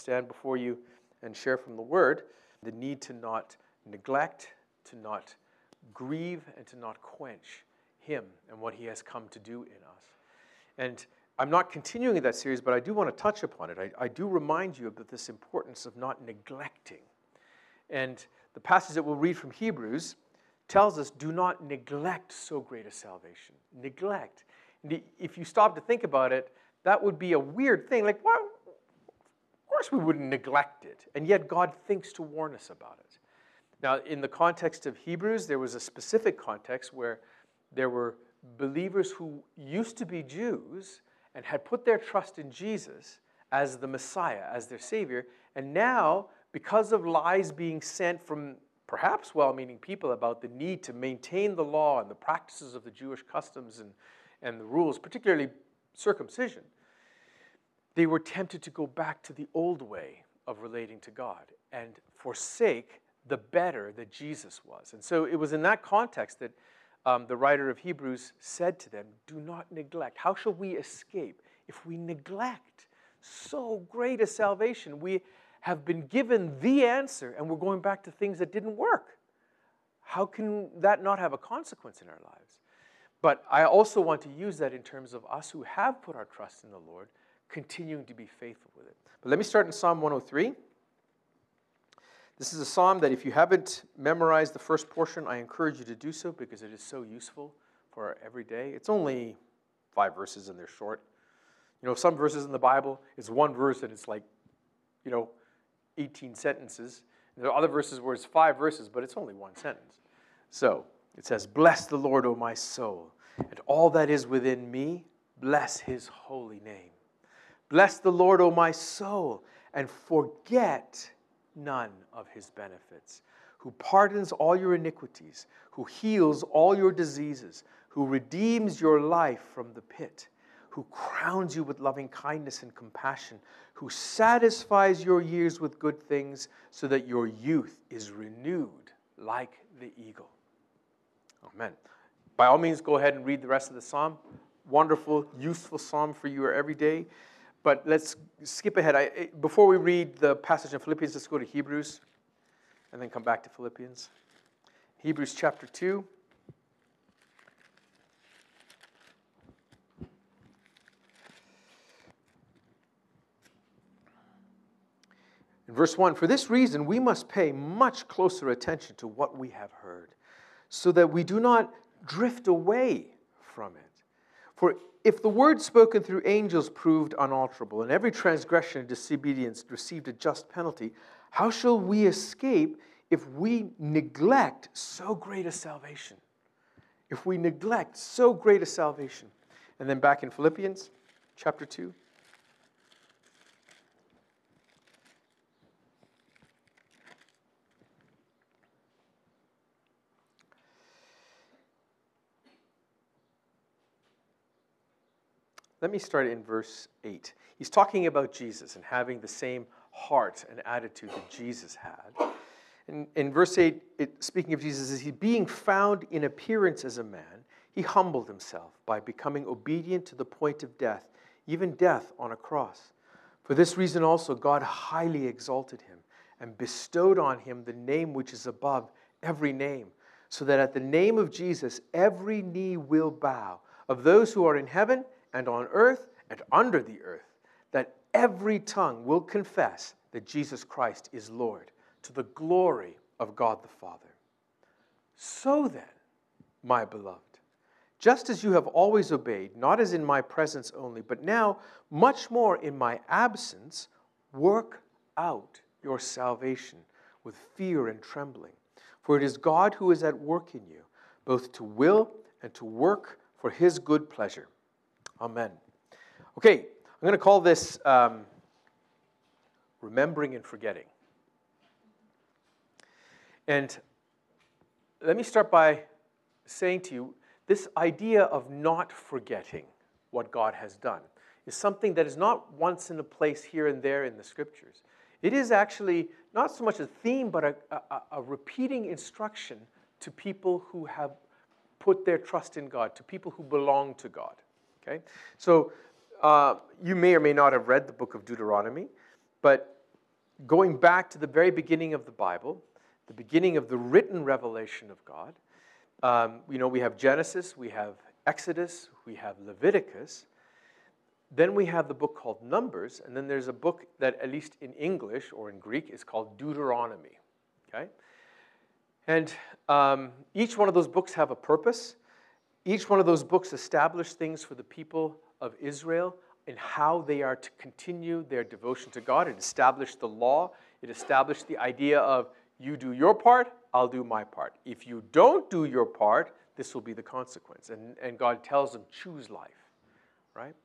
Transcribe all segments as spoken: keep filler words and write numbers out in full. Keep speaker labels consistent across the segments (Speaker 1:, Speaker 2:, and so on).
Speaker 1: stand before you and share from the Word, the need to not neglect, to not grieve, and to not quench Him and what He has come to do in us. And I'm not continuing that series, but I do want to touch upon it. I, I do remind you of this importance of not neglecting. And the passage that we'll read from Hebrews tells us, do not neglect so great a salvation. Neglect. And if you stop to think about it, that would be a weird thing. Like, well, of course we wouldn't neglect it. And yet God thinks to warn us about it. Now, in the context of Hebrews, there was a specific context where there were believers who used to be Jews and had put their trust in Jesus as the Messiah, as their Savior. And now, because of lies being sent from perhaps well-meaning people about the need to maintain the law and the practices of the Jewish customs and, and the rules, particularly circumcision, they were tempted to go back to the old way of relating to God and forsake the better that Jesus was. And so it was in that context that um, the writer of Hebrews said to them, do not neglect. How shall we escape if we neglect so great a salvation? We have been given the answer, and we're going back to things that didn't work. How can that not have a consequence in our lives? But I also want to use that in terms of us who have put our trust in the Lord, continuing to be faithful with it. But let me start in Psalm one oh three. This is a psalm that if you haven't memorized the first portion, I encourage you to do so because it is so useful for our everyday. It's only five verses and they're short. You know, some verses in the Bible, it's one verse and it's like, you know, eighteen sentences. And there are other verses where it's five verses, but it's only one sentence. So it says, bless the Lord, O my soul, and all that is within me, bless His holy name. Bless the Lord, O my soul, and forget none of His benefits, who pardons all your iniquities, who heals all your diseases, who redeems your life from the pit, who crowns you with loving kindness and compassion, who satisfies your years with good things so that your youth is renewed like the eagle. Amen. By all means, go ahead and read the rest of the psalm. Wonderful, useful psalm for you every day. But let's skip ahead. I, before we read the passage in Philippians, let's go to Hebrews and then come back to Philippians. Hebrews chapter two. In verse one, for this reason we must pay much closer attention to what we have heard, so that we do not drift away from it. For if the word spoken through angels proved unalterable, and every transgression and disobedience received a just penalty, how shall we escape if we neglect so great a salvation? If we neglect so great a salvation. And then back in Philippians chapter two. Let me start in verse eight. He's talking about Jesus and having the same heart and attitude that Jesus had. In, in verse eight, it, speaking of Jesus, is he being found in appearance as a man, he humbled himself by becoming obedient to the point of death, even death on a cross. For this reason also God highly exalted him and bestowed on him the name which is above every name, so that at the name of Jesus every knee will bow, of those who are in heaven and on earth and under the earth, that every tongue will confess that Jesus Christ is Lord, to the glory of God the Father. So then, my beloved, just as you have always obeyed, not as in my presence only, but now much more in my absence, work out your salvation with fear and trembling. For it is God who is at work in you, both to will and to work for His good pleasure. Amen. Okay, I'm going to call this um, remembering and forgetting. And let me start by saying to you, this idea of not forgetting what God has done is something that is not once in a place here and there in the Scriptures. It is actually not so much a theme, but a, a, a repeating instruction to people who have put their trust in God, to people who belong to God. Okay, so uh, you may or may not have read the book of Deuteronomy, but going back to the very beginning of the Bible, the beginning of the written revelation of God. Um, you know, we have Genesis, we have Exodus, we have Leviticus. Then we have the book called Numbers, and then there's a book that, at least in English or in Greek, is called Deuteronomy. Okay? And um, each one of those books have a purpose. Each one of those books establish things for the people of Israel and how they are to continue their devotion to God. It established the law. It established the idea of, you do your part, I'll do my part. If you don't do your part, this will be the consequence. And, and God tells them, choose life, right?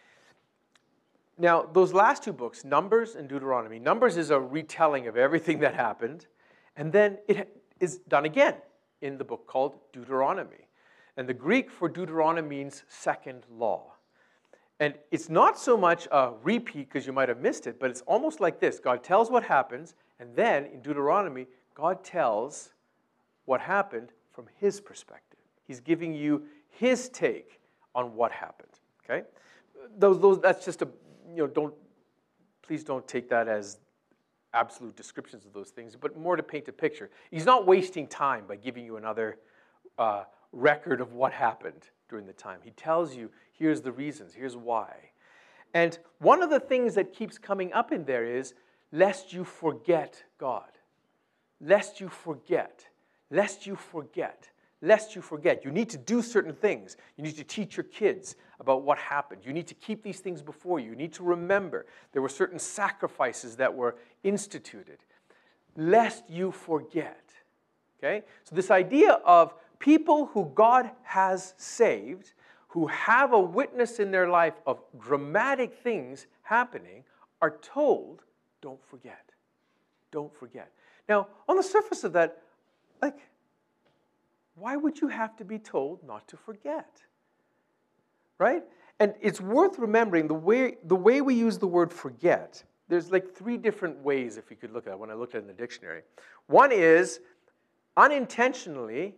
Speaker 1: Now, those last two books, Numbers and Deuteronomy, Numbers is a retelling of everything that happened, and then it is done again in the book called Deuteronomy. And the Greek for Deuteronomy means second law. And it's not so much a repeat, because you might have missed it, but it's almost like this. God tells what happens, and then in Deuteronomy, God tells what happened from his perspective. He's giving you his take on what happened, okay? Those, those, that's just a, you know, don't, please don't take that as absolute descriptions of those things, but more to paint a picture. He's not wasting time by giving you another uh, record of what happened during the time. He tells you, here's the reasons, here's why. And one of the things that keeps coming up in there is, lest you forget God. Lest you forget. Lest you forget. Lest you forget. You need to do certain things. You need to teach your kids about what happened. You need to keep these things before you. You need to remember there were certain sacrifices that were instituted. Lest you forget. Okay? So this idea of people who God has saved, who have a witness in their life of dramatic things happening, are told, don't forget. Don't forget. Now, on the surface of that, like, why would you have to be told not to forget? Right? And it's worth remembering the way, the way we use the word forget. There's like three different ways, if you could look at it, when I looked at it in the dictionary. One is, unintentionally,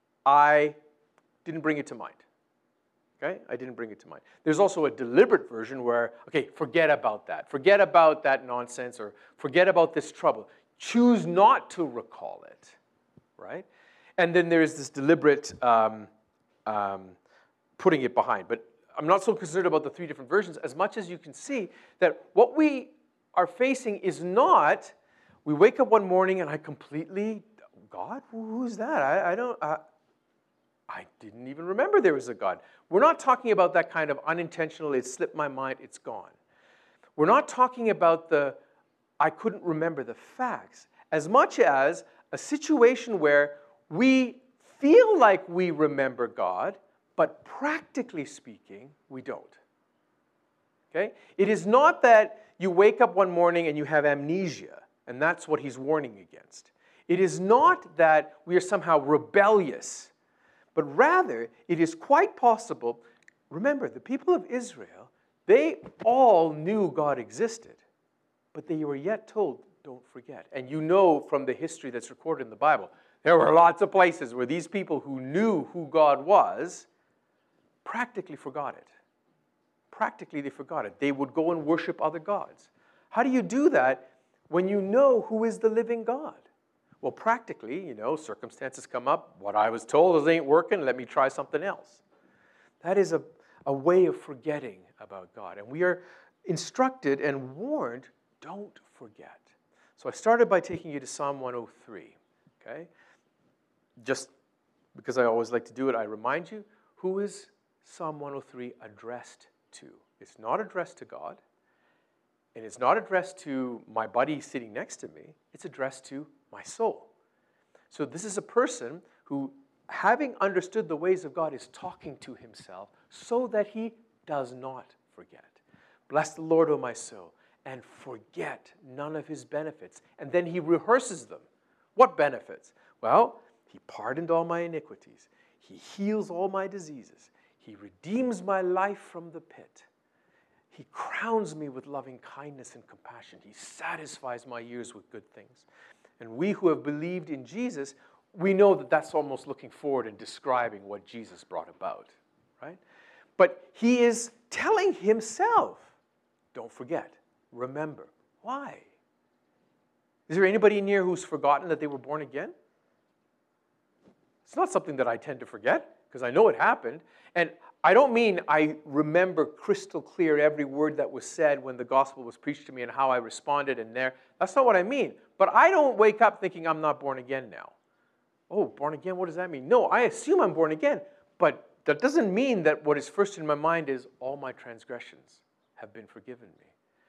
Speaker 1: I didn't bring it to mind. Okay? I didn't bring it to mind. There's also a deliberate version where, okay, forget about that. Forget about that nonsense, or forget about this trouble. Choose not to recall it. Right? And then there's this deliberate um, um, putting it behind. But I'm not so concerned about the three different versions as much as you can see that what we are facing is not, we wake up one morning and I completely, God, who's that? I, I don't, uh, I didn't even remember there was a God. We're not talking about that kind of unintentional, it slipped my mind, it's gone. We're not talking about the, I couldn't remember the facts, as much as a situation where we feel like we remember God, but practically speaking, we don't. Okay? It is not that you wake up one morning and you have amnesia, and that's what he's warning against. It is not that we are somehow rebellious, but rather it is quite possible. Remember, the people of Israel, they all knew God existed, but they were yet told, don't forget. And you know from the history that's recorded in the Bible, there were lots of places where these people who knew who God was practically forgot it. Practically they forgot it. They would go and worship other gods. How do you do that when you know who is the living God? Well, practically, you know, circumstances come up. What I was told is ain't working. Let me try something else. That is a, a way of forgetting about God. And we are instructed and warned, don't forget. So I started by taking you to Psalm one oh three. Okay? Just because I always like to do it, I remind you, who is Psalm one oh three addressed to? It's not addressed to God, and it's not addressed to my buddy sitting next to me. It's addressed to my soul. So this is a person who, having understood the ways of God, is talking to himself so that he does not forget. Bless the Lord, O my soul, and forget none of his benefits. And then he rehearses them. What benefits? Well, he pardoned all my iniquities. He heals all my diseases. He redeems my life from the pit. He crowns me with loving kindness and compassion. He satisfies my years with good things. And we who have believed in Jesus, we know that that's almost looking forward and describing what Jesus brought about, right? But he is telling himself, don't forget, remember. Why? Is there anybody in here who's forgotten that they were born again? It's not something that I tend to forget, because I know it happened. And I don't mean I remember crystal clear every word that was said when the gospel was preached to me and how I responded in there. That's not what I mean. But I don't wake up thinking I'm not born again now. Oh, born again, what does that mean? No, I assume I'm born again. But that doesn't mean that what is first in my mind is all my transgressions have been forgiven me.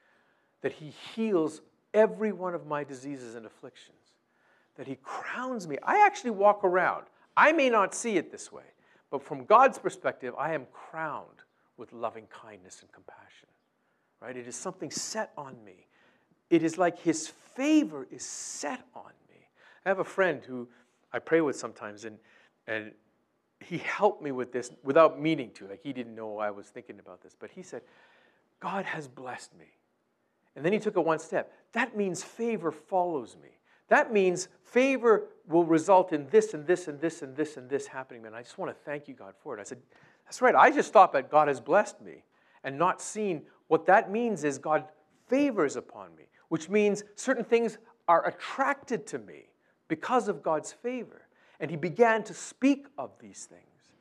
Speaker 1: That he heals every one of my diseases and afflictions. That he crowns me. I actually walk around. I may not see it this way, but from God's perspective, I am crowned with loving kindness and compassion. Right? It is something set on me. It is like his favor is set on me. I have a friend who I pray with sometimes, and, and he helped me with this without meaning to. Like, he didn't know I was thinking about this, but he said, God has blessed me. And then he took it one step. That means favor follows me. That means favor will result in this and this and this and this and this happening. And I just want to thank you, God, for it. I said, that's right. I just thought that God has blessed me and not seen what that means is God favors upon me, which means certain things are attracted to me because of God's favor. And he began to speak of these things.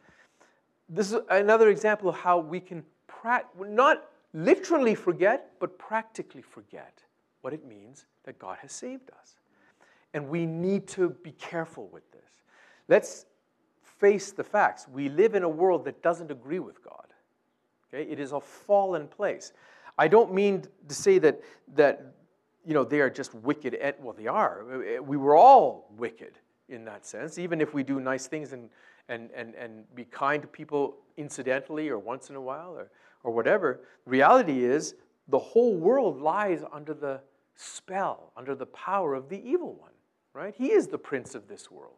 Speaker 1: This is another example of how we can pra- not literally forget, but practically forget what it means that God has saved us. And we need to be careful with this. Let's face the facts. We live in a world that doesn't agree with God. Okay? It is a fallen place. I don't mean to say that, that you know, they are just wicked. At, well, they are. We were all wicked in that sense, even if we do nice things and, and, and, and be kind to people incidentally or once in a while or, or whatever. The reality is the whole world lies under the spell, under the power of the evil one. Right? He is the prince of this world.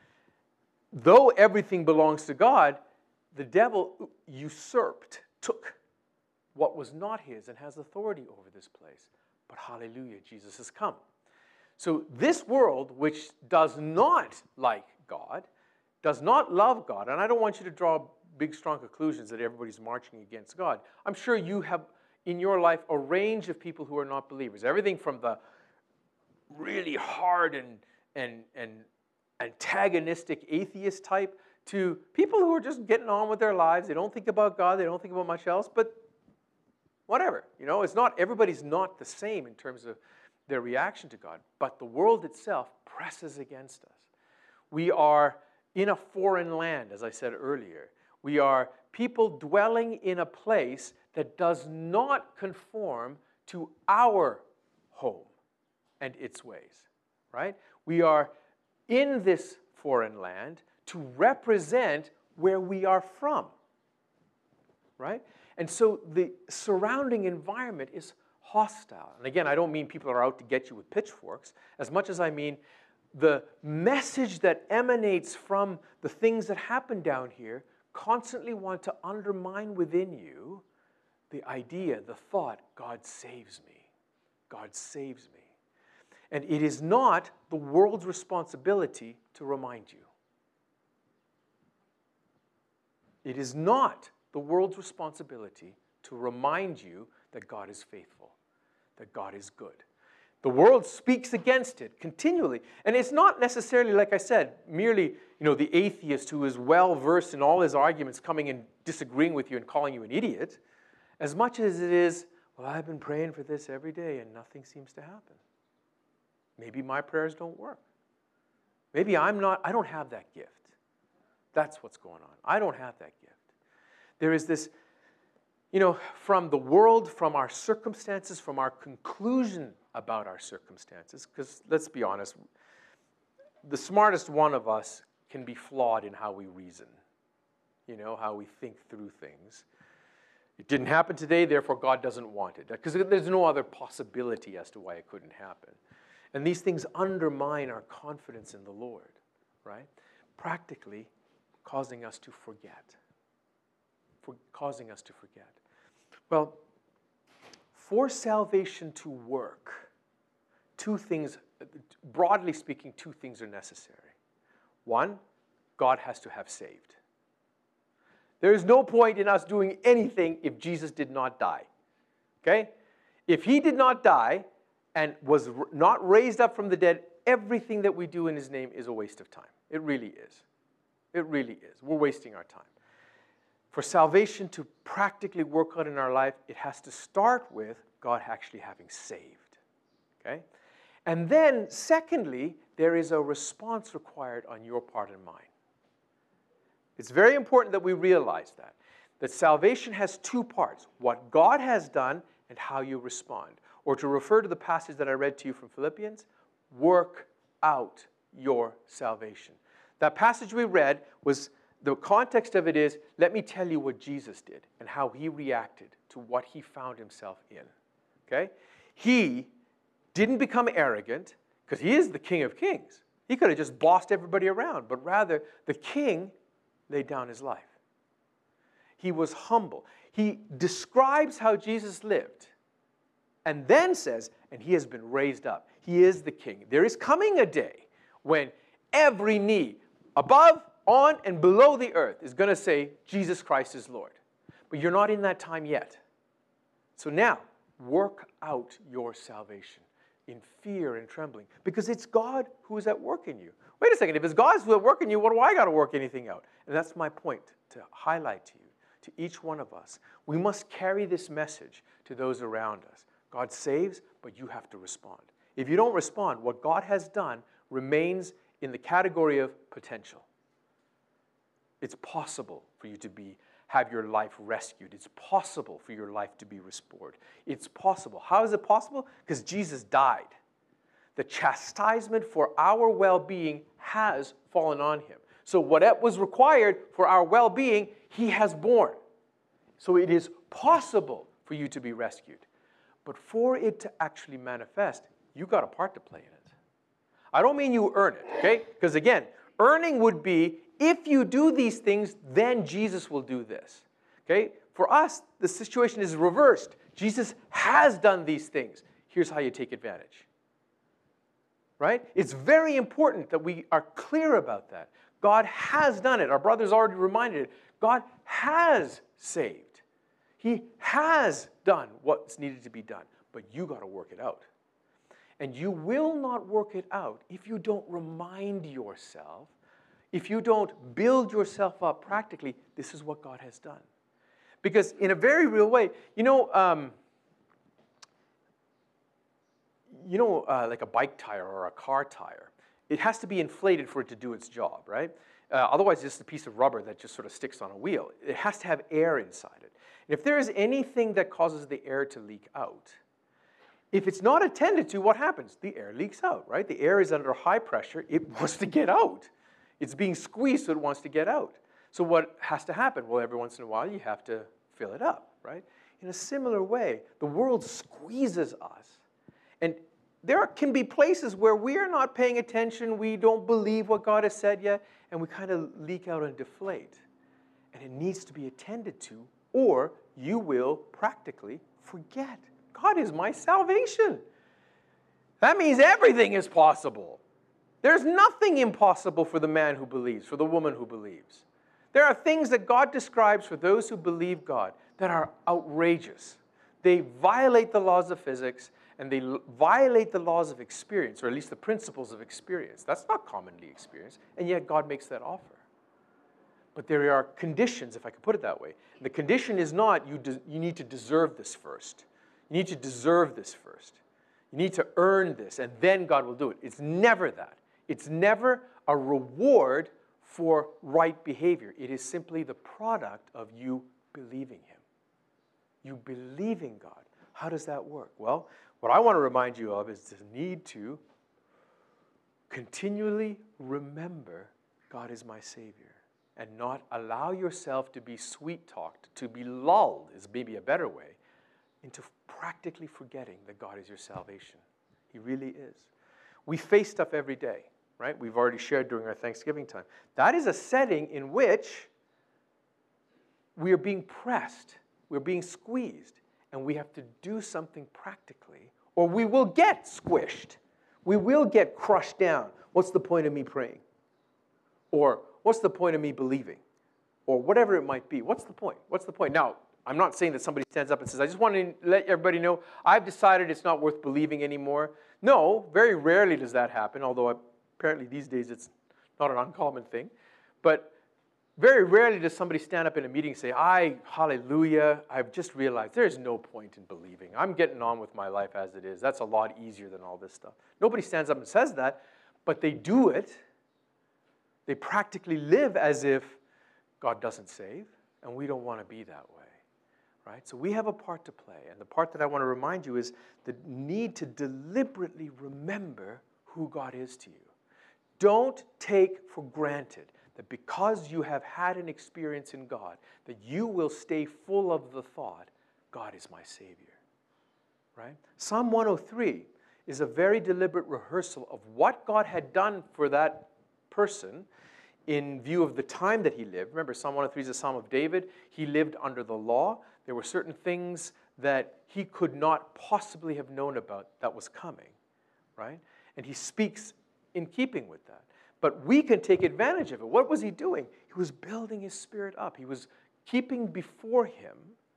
Speaker 1: Though everything belongs to God, the devil usurped, took what was not his and has authority over this place. But hallelujah, Jesus has come. So this world, which does not like God, does not love God, and I don't want you to draw big, strong conclusions that everybody's marching against God. I'm sure you have in your life a range of people who are not believers. Everything from the really hard and, and, and antagonistic atheist type to people who are just getting on with their lives. They don't think about God. They don't think about much else, but whatever. You know, it's not, everybody's not the same in terms of their reaction to God, but the world itself presses against us. We are in a foreign land, as I said earlier. We are people dwelling in a place that does not conform to our home and its ways, right? We are in this foreign land to represent where we are from, right? And so the surrounding environment is hostile. And again, I don't mean people are out to get you with pitchforks, as much as I mean the message that emanates from the things that happen down here constantly want to undermine within you the idea, the thought, God saves me. God saves me. And it is not the world's responsibility to remind you. It is not the world's responsibility to remind you that God is faithful, that God is good. The world speaks against it continually. And it's not necessarily, like I said, merely, you know, the atheist who is well-versed in all his arguments coming and disagreeing with you and calling you an idiot, as much as it is, well, I've been praying for this every day and nothing seems to happen. Maybe my prayers don't work. Maybe I'm not, I don't have that gift. That's what's going on. I don't have that gift. There is this, you know, from the world, from our circumstances, from our conclusion about our circumstances, because let's be honest, the smartest one of us can be flawed in how we reason, you know, how we think through things. It didn't happen today, therefore God doesn't want it, because there's no other possibility as to why it couldn't happen. And these things undermine our confidence in the Lord, right? Practically causing us to forget. For causing us to forget. Well, for salvation to work, two things, broadly speaking, two things are necessary. One, God has to have saved. There is no point in us doing anything if Jesus did not die. Okay? If he did not die, and was r- not raised up from the dead, everything that we do in his name is a waste of time. It really is. It really is. We're wasting our time. For salvation to practically work out in our life, it has to start with God actually having saved. Okay? And then, secondly, there is a response required on your part and mine. It's very important that we realize that. That salvation has two parts, what God has done and how you respond. Or to refer to the passage that I read to you from Philippians, work out your salvation. That passage we read was, the context of it is, let me tell you what Jesus did and how he reacted to what he found himself in. Okay? He didn't become arrogant, because he is the King of Kings. He could have just bossed everybody around, but rather the king laid down his life. He was humble. He describes how Jesus lived and then says, and he has been raised up. He is the king. There is coming a day when every knee, above, on, and below the earth, is going to say, Jesus Christ is Lord. But you're not in that time yet. So now, work out your salvation in fear and trembling, because it's God who is at work in you. Wait a second, if it's God's who is at work in you, what do I got to work anything out? And that's my point to highlight to you, to each one of us. We must carry this message to those around us. God saves, but you have to respond. If you don't respond, what God has done remains in the category of potential. It's possible for you to be have your life rescued. It's possible for your life to be restored. It's possible. How is it possible? Because Jesus died. The chastisement for our well-being has fallen on him. So what was required for our well-being, he has borne. So it is possible for you to be rescued. But for it to actually manifest, you got a part to play in it. I don't mean you earn it, okay? Because again, earning would be, if you do these things, then Jesus will do this. Okay? For us, the situation is reversed. Jesus has done these things. Here's how you take advantage. Right? It's very important that we are clear about that. God has done it. Our brother's already reminded it. God has saved. He has done what's needed to be done. But you got to work it out. And you will not work it out if you don't remind yourself, if you don't build yourself up practically, this is what God has done. Because in a very real way, you know, um, you know, uh, like a bike tire or a car tire, it has to be inflated for it to do its job, right? Uh, otherwise, it's just a piece of rubber that just sort of sticks on a wheel. It has to have air inside it. And if there is anything that causes the air to leak out, if it's not attended to, what happens? The air leaks out, right? The air is under high pressure. It wants to get out. It's being squeezed, so it wants to get out. So what has to happen? Well, every once in a while, you have to fill it up, right? In a similar way, the world squeezes us. And there can be places where we are not paying attention, we don't believe what God has said yet, and we kind of leak out and deflate. And it needs to be attended to, or you will practically forget. God is my salvation. That means everything is possible. There's nothing impossible for the man who believes, for the woman who believes. There are things that God describes for those who believe God that are outrageous. They violate the laws of physics, and they violate the laws of experience, or at least the principles of experience. That's not commonly experienced, and yet God makes that offer. But there are conditions, if I could put it that way. The condition is not you, de- you need to deserve this first. You need to deserve this first. You need to earn this, and then God will do it. It's never that. It's never a reward for right behavior. It is simply the product of you believing him. You believing God. How does that work? Well, what I want to remind you of is the need to continually remember God is my Savior and not allow yourself to be sweet-talked, to be lulled is maybe a better way, into practically forgetting that God is your salvation. He really is. We face stuff every day, right? We've already shared during our Thanksgiving time. That is a setting in which we are being pressed, we're being squeezed, and we have to do something practically, or we will get squished. We will get crushed down. What's the point of me praying? Or what's the point of me believing? Or whatever it might be. What's the point? What's the point? Now, I'm not saying that somebody stands up and says, I just want to let everybody know, I've decided it's not worth believing anymore. No, very rarely does that happen, although apparently these days it's not an uncommon thing. But very rarely does somebody stand up in a meeting and say, I, hallelujah, I've just realized there's no point in believing. I'm getting on with my life as it is. That's a lot easier than all this stuff. Nobody stands up and says that, but they do it. They practically live as if God doesn't save, and we don't want to be that way. Right? So we have a part to play, and the part that I want to remind you is the need to deliberately remember who God is to you. Don't take for granted that because you have had an experience in God, that you will stay full of the thought, God is my Savior. Right? Psalm one oh three is a very deliberate rehearsal of what God had done for that person in view of the time that he lived. Remember, Psalm one oh three is a psalm of David. He lived under the law. There were certain things that he could not possibly have known about that was coming, right? And he speaks in keeping with that. But we can take advantage of it. What was he doing? He was building his spirit up. He was keeping before him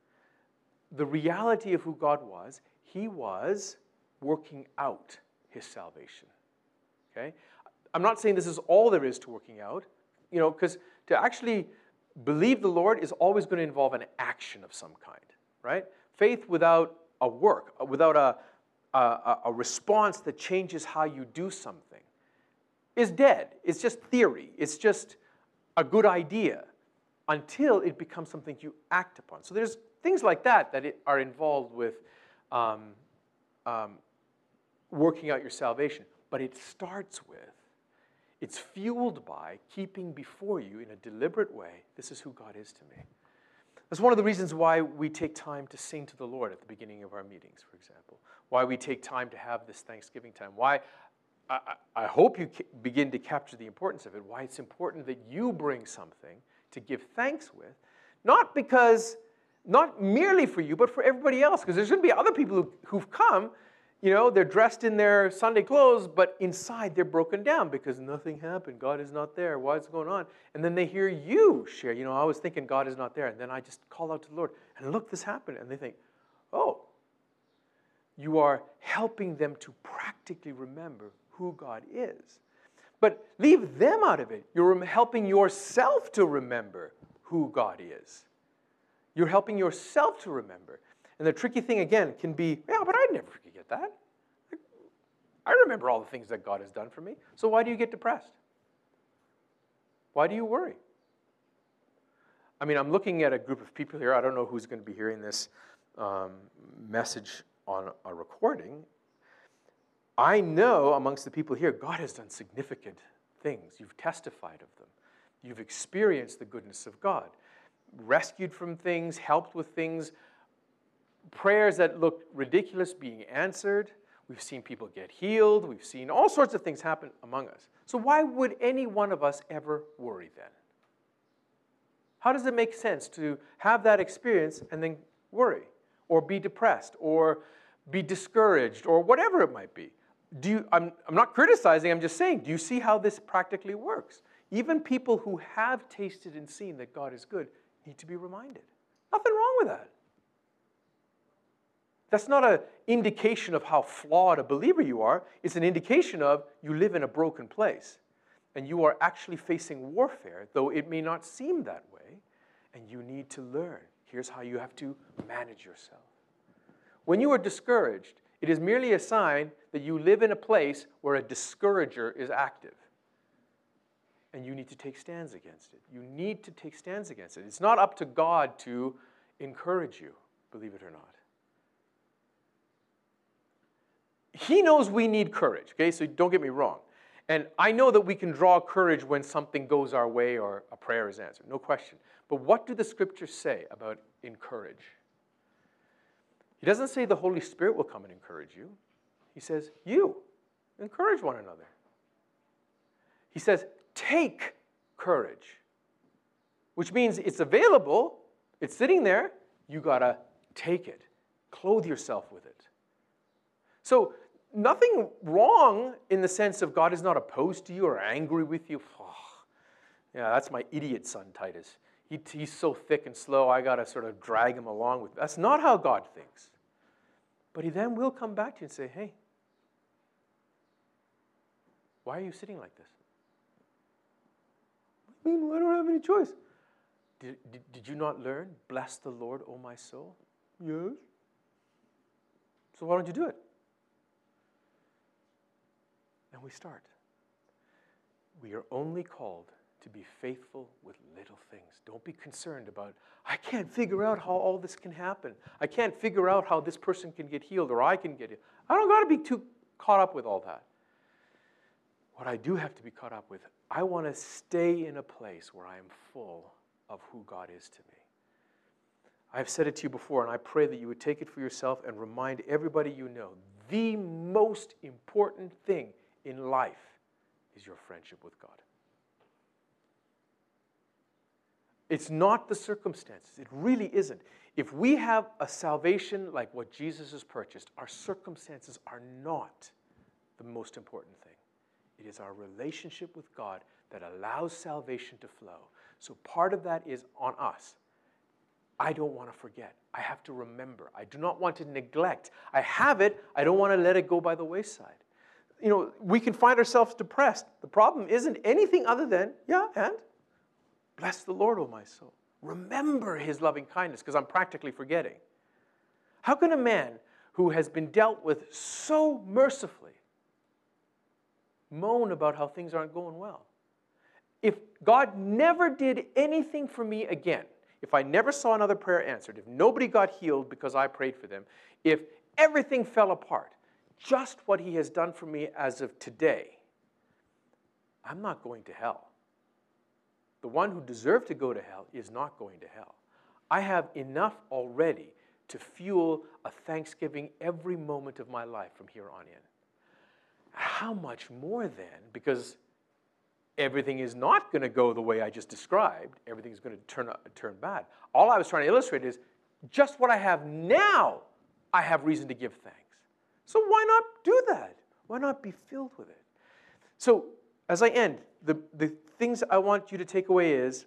Speaker 1: the reality of who God was. He was working out his salvation, okay? I'm not saying this is all there is to working out, you know, because to actually believe the Lord is always going to involve an action of some kind, right? Faith without a work, without a, a, a response that changes how you do something is dead. It's just theory. It's just a good idea until it becomes something you act upon. So there's things like that that it, are involved with um, um, working out your salvation. But it starts with, it's fueled by keeping before you in a deliberate way, this is who God is to me. That's one of the reasons why we take time to sing to the Lord at the beginning of our meetings, for example. Why we take time to have this Thanksgiving time. Why, I, I hope you begin to capture the importance of it. Why it's important that you bring something to give thanks with. Not because, not merely for you, but for everybody else. Because there's going to be other people who, who've come. You know, they're dressed in their Sunday clothes, but inside they're broken down because nothing happened. God is not there. What's going on? And then they hear you share. You know, I was thinking God is not there. And then I just call out to the Lord. And look, this happened. And they think, oh, you are helping them to practically remember who God is. But leave them out of it. You're helping yourself to remember who God is. You're helping yourself to remember. And the tricky thing, again, can be, yeah, but I'd never forget that. I remember all the things that God has done for me. So why do you get depressed? Why do you worry? I mean, I'm looking at a group of people here. I don't know who's going to be hearing this um, message on a recording. I know amongst the people here, God has done significant things. You've testified of them. You've experienced the goodness of God. Rescued from things, helped with things, prayers that looked ridiculous being answered. We've seen people get healed. We've seen all sorts of things happen among us. So why would any one of us ever worry then? How does it make sense to have that experience and then worry or be depressed or be discouraged or whatever it might be? Do you, I'm, I'm not criticizing, I'm just saying, do you see how this practically works? Even people who have tasted and seen that God is good need to be reminded. Nothing wrong with that. That's not an indication of how flawed a believer you are. It's an indication of you live in a broken place. And you are actually facing warfare, though it may not seem that way. And you need to learn. Here's how you have to manage yourself. When you are discouraged, it is merely a sign that you live in a place where a discourager is active. And you need to take stands against it. You need to take stands against it. It's not up to God to encourage you, believe it or not. He knows we need courage, okay? So don't get me wrong. And I know that we can draw courage when something goes our way or a prayer is answered, no question. But what do the scriptures say about encourage? He doesn't say the Holy Spirit will come and encourage you. He says, you, encourage one another. He says, take courage, which means it's available, it's sitting there, you gotta take it. Clothe yourself with it. So, nothing wrong in the sense of God is not opposed to you or angry with you. Oh, yeah, that's my idiot son, Titus. he, he's so thick and slow, I got to sort of drag him along with me. That's not how God thinks. But he then will come back to you and say, hey, why are you sitting like this? I mean, I don't have any choice. Did, did, did you not learn, bless the Lord, O my soul? Yes. So why don't you do it? And we start. We are only called to be faithful with little things. Don't be concerned about, I can't figure out how all this can happen. I can't figure out how this person can get healed or I can get healed. I don't got to be too caught up with all that. What I do have to be caught up with, I want to stay in a place where I am full of who God is to me. I've said it to you before, and I pray that you would take it for yourself and remind everybody you know, the most important thing in life is your friendship with God. It's not the circumstances. It really isn't. If we have a salvation like what Jesus has purchased, our circumstances are not the most important thing. It is our relationship with God that allows salvation to flow. So part of that is on us. I don't want to forget. I have to remember. I do not want to neglect. I have it. I don't want to let it go by the wayside. You know, we can find ourselves depressed. The problem isn't anything other than, yeah, and bless the Lord, O my soul. Remember his loving kindness, because I'm practically forgetting. How can a man who has been dealt with so mercifully moan about how things aren't going well? If God never did anything for me again, if I never saw another prayer answered, if nobody got healed because I prayed for them, if everything fell apart, just what he has done for me as of today, I'm not going to hell. The one who deserved to go to hell is not going to hell. I have enough already to fuel a thanksgiving every moment of my life from here on in. How much more then, because everything is not going to go the way I just described. Everything is going to turn, turn bad. All I was trying to illustrate is just what I have now, I have reason to give thanks. So why not do that? Why not be filled with it? So as I end, the, the things I want you to take away is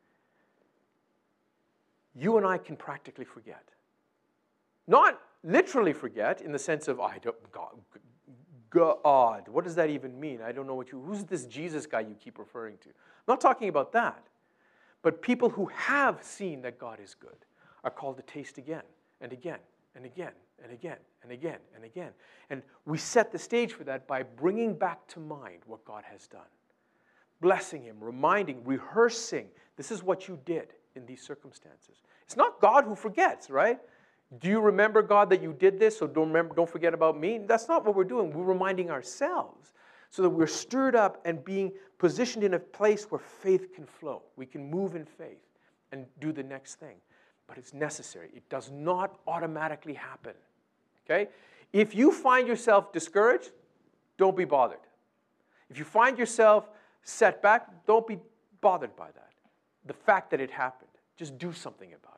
Speaker 1: you and I can practically forget. Not literally forget in the sense of, I don't, God, God, what does that even mean? I don't know what you, who's this Jesus guy you keep referring to? I'm not talking about that. But people who have seen that God is good are called to taste again and again and again and again and again and again. And we set the stage for that by bringing back to mind what God has done. Blessing him, reminding, rehearsing, this is what you did in these circumstances. It's not God who forgets, right? Do you remember, God, that you did this, so don't remember, don't forget about me? That's not what we're doing. We're reminding ourselves so that we're stirred up and being positioned in a place where faith can flow. We can move in faith and do the next thing. But it's necessary. It does not automatically happen. Okay? If you find yourself discouraged, don't be bothered. If you find yourself set back, don't be bothered by that. The fact that it happened, just do something about it.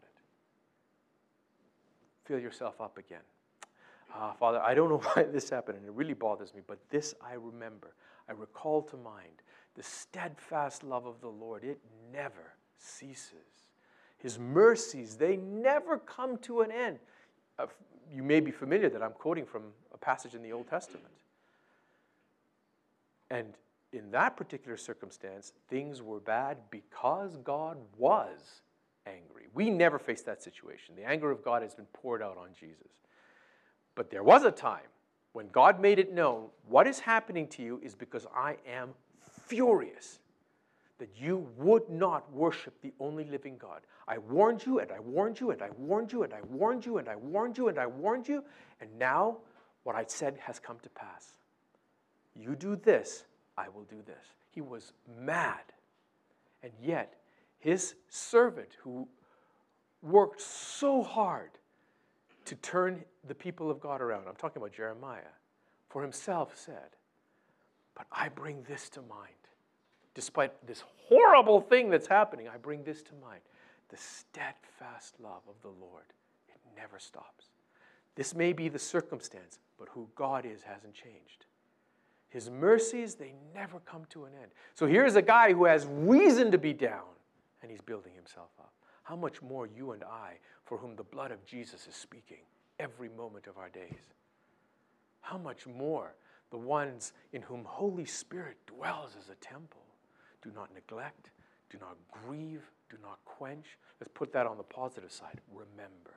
Speaker 1: Fill yourself up again. Ah, Father, I don't know why this happened, and it really bothers me, but this I remember. I recall to mind the steadfast love of the Lord. It never ceases. His mercies, they never come to an end. Uh, you may be familiar that I'm quoting from a passage in the Old Testament. And in that particular circumstance, things were bad because God was angry. We never face that situation. The anger of God has been poured out on Jesus. But there was a time when God made it known, what is happening to you is because I am furious that you would not worship the only living God. I warned you, and I warned you, and I warned you, and I warned you, and I warned you, and I warned you, and now what I said has come to pass. You do this, I will do this. He was mad. And yet, his servant who worked so hard to turn the people of God around, I'm talking about Jeremiah, for himself said, but I bring this to mind. Despite this horrible thing that's happening, I bring this to mind. The steadfast love of the Lord, it never stops. This may be the circumstance, but who God is hasn't changed. His mercies, they never come to an end. So here's a guy who has reason to be down, and he's building himself up. How much more you and I, for whom the blood of Jesus is speaking every moment of our days? How much more the ones in whom Holy Spirit dwells as a temple? Do not neglect, do not grieve, do not quench. Let's put that on the positive side. Remember.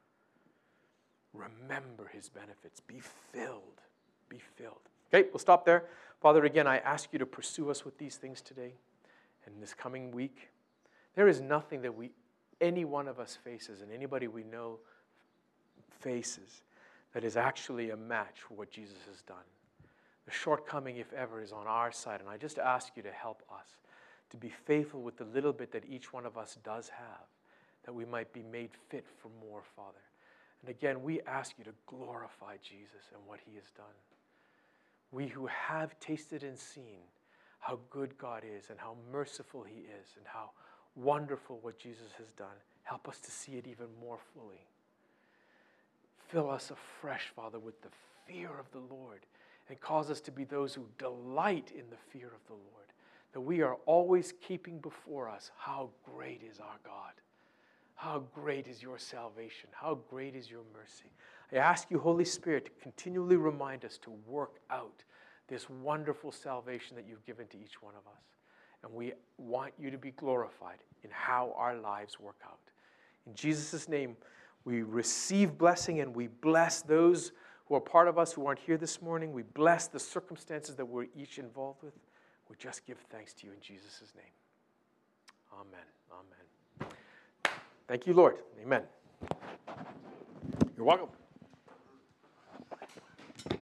Speaker 1: Remember his benefits. Be filled. Be filled. Okay, we'll stop there. Father, again, I ask you to pursue us with these things today and this coming week. There is nothing that we, any one of us faces and anybody we know faces that is actually a match for what Jesus has done. The shortcoming, if ever, is on our side. And I just ask you to help us to be faithful with the little bit that each one of us does have, that we might be made fit for more, Father. And again, we ask you to glorify Jesus and what he has done. We who have tasted and seen how good God is and how merciful he is and how wonderful what Jesus has done, help us to see it even more fully. Fill us afresh, Father, with the fear of the Lord, and cause us to be those who delight in the fear of the Lord, that we are always keeping before us how great is our God, how great is your salvation, how great is your mercy. I ask you, Holy Spirit, to continually remind us to work out this wonderful salvation that you've given to each one of us. And we want you to be glorified in how our lives work out. In Jesus' name, we receive blessing and we bless those who are part of us who aren't here this morning. We bless the circumstances that we're each involved with. We just give thanks to you in Jesus' name. Amen. Amen. Thank you, Lord. Amen. You're welcome.